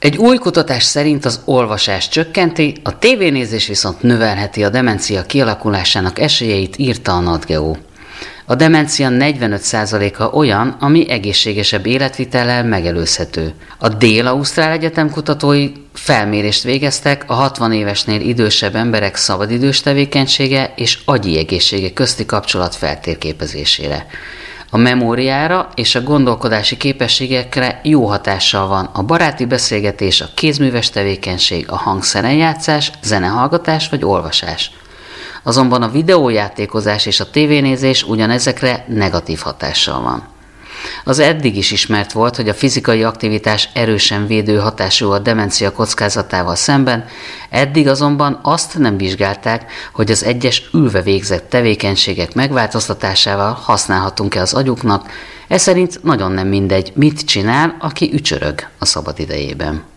Egy új kutatás szerint az olvasás csökkenti, a tévénézés viszont növelheti a demencia kialakulásának esélyeit, írta a NatGeo. A demencia 45%-a olyan, ami egészségesebb életvitellel megelőzhető. A Dél-Ausztrál Egyetem kutatói felmérést végeztek a 60 évesnél idősebb emberek szabadidős tevékenysége és agyi egészsége közti kapcsolat feltérképezésére. A memóriára és a gondolkodási képességekre jó hatással van a baráti beszélgetés, a kézműves tevékenység, a hangszerenjátszás, zenehallgatás vagy olvasás. Azonban a videójátékozás és a tévénézés ugyanezekre negatív hatással van. Az eddig is ismert volt, hogy a fizikai aktivitás erősen védő hatású a demencia kockázatával szemben, eddig azonban azt nem vizsgálták, hogy az egyes ülve végzett tevékenységek megváltoztatásával használhatunk-e az agyuknak, ez szerint nagyon nem mindegy, mit csinál, aki ücsörög a szabadidejében.